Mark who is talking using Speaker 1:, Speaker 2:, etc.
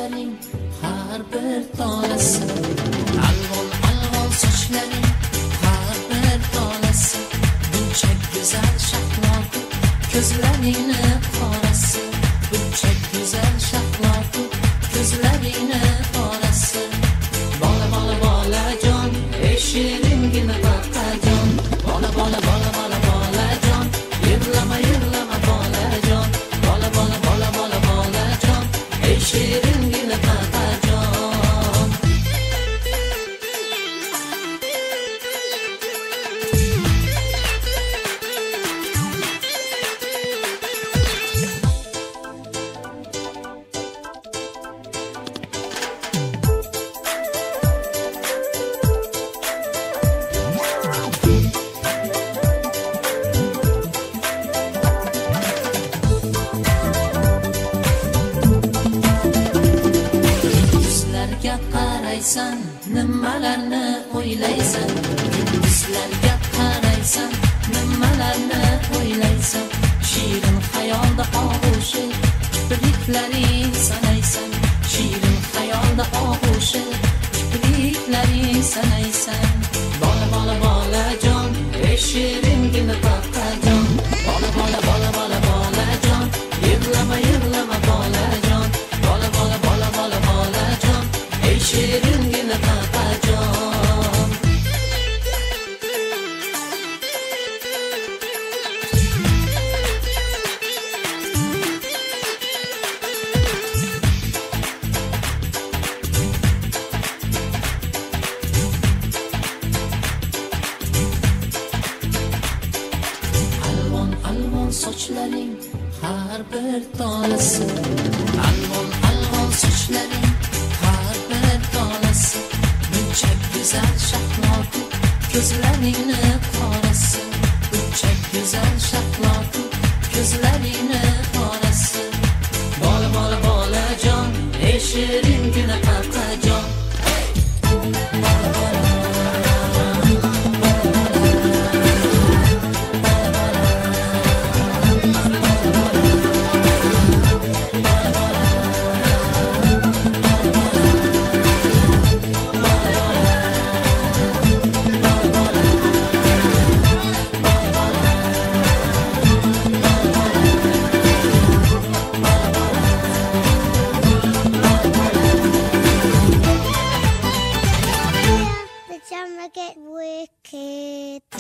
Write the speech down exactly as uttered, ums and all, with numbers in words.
Speaker 1: sochlaring har bir tolasi, alvon alvon sochlaring har bir tolasi, buncha go'zal shahlotu ko'zlaringni qorasi, buncha go'zal shahlotu ko'zlaringni qorasi. Bola bola bolajon, ey shiringina baqajon, bola bola bola bola bolajon, yig'lama yig'lama bolajon, bola bola bola bola bolajon, ey shiringina baqajon. Qaraysan, nimalarni o'ylaysan, yulduzlarga qaraysan, nimalarni o'ylaysan, shirin xayolda og'ushib kipriklaring sanaysan, shirin xayolda og'ushib kipriklaring sanaysan. Bola bola bolajon, ey shiringina baqajon, bola bola bola bola bolajon, yig'lama yig'lama bolajon, bola bola bola bola bolajon, ey shiringina baqajon. Alvon alvon sochlaring har bir tolasi, alvon alvon sochlaring har bir tolasi, buncha go'zal shahlotu ko'zlaringni qorasi, buncha go'zal shahlotu ko'zlaringni qorasi. Bola bola bolajon, ey shiringina baqajon.
Speaker 2: Get wicked.